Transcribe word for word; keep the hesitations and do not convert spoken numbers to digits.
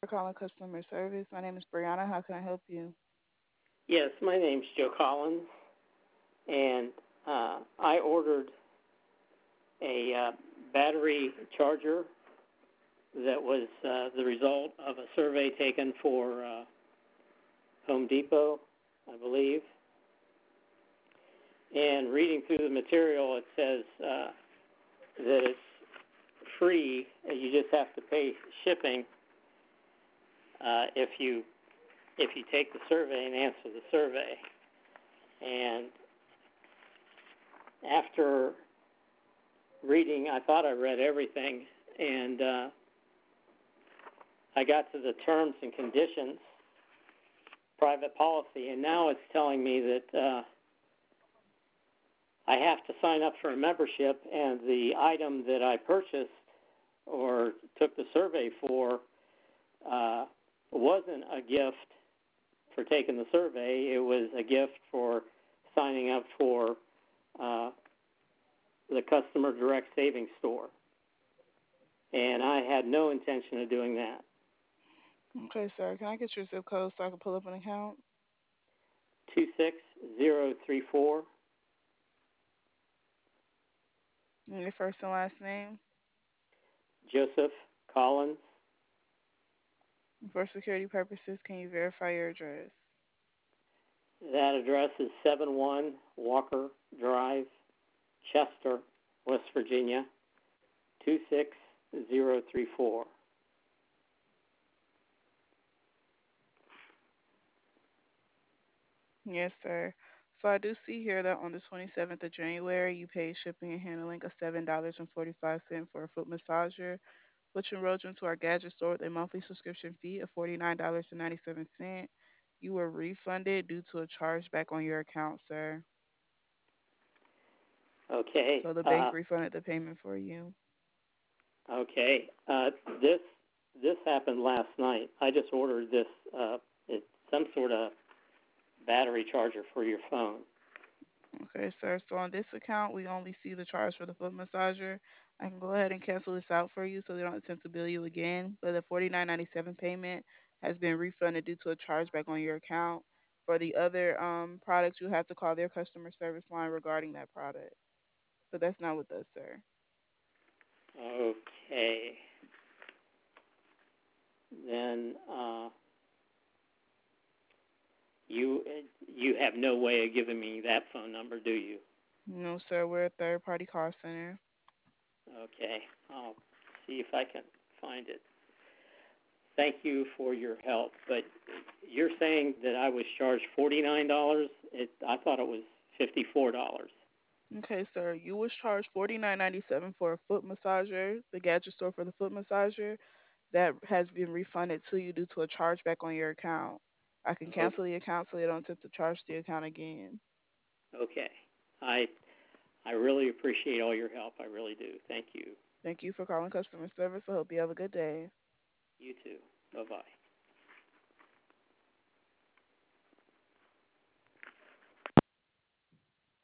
calling customer service. My name is Brianna. How can I help you? Yes, my name's Joe Collins, and uh, I ordered a uh, battery charger that was uh, the result of a survey taken for uh, Home Depot, I believe. And reading through the material, it says uh, that it's free. You just have to pay shipping uh, if you if you take the survey and answer the survey. And after reading, I thought I read everything, and uh, I got to the terms and conditions, private policy, and now it's telling me that uh, I have to sign up for a membership, and the item that I purchased or took the survey for uh, wasn't a gift for taking the survey. It was a gift for signing up for uh, the Customer Direct Savings Store, and I had no intention of doing that. Okay, sir. Can I get your zip code so I can pull up an account? two six zero three four. And your first and last name? Joseph Collins. For security purposes, can you verify your address? That address is seven one Walker Drive, Chester, West Virginia, two six zero three four. Yes, sir. So I do see here that on the twenty-seventh of January, you paid shipping and handling of seven dollars and forty-five cents for a foot massager, which enrolled you into our gadget store with a monthly subscription fee of forty-nine dollars and ninety-seven cents. You were refunded due to a chargeback on your account, sir. Okay. So the bank Uh, refunded the payment for you. okay. Uh, this this happened last night. I just ordered this. Uh, it's some sort of battery charger for your phone. Okay, sir. So on this account, we only see the charge for the foot massager. I can go ahead and cancel this out for you so they don't attempt to bill you again. But the forty-nine ninety-seven payment has been refunded due to a chargeback on your account. For the other um products, you have to call their customer service line regarding that product. But that's not with us, sir. Okay. Then uh, you you have no way of giving me that phone number, do you? No, sir. We're a third party call center. Okay. I'll see if I can find it. Thank you for your help, but you're saying that I was charged forty-nine dollars. It, I thought it was fifty-four dollars. Okay, sir. You was charged forty-nine ninety-seven for a foot massager, the gadget store for the foot massager. That has been refunded to you due to a chargeback on your account. I can cancel the account so they don't attempt to charge the account again. Okay. I I really appreciate all your help. I really do. Thank you. Thank you for calling customer service. I hope you have a good day. You too. Bye bye.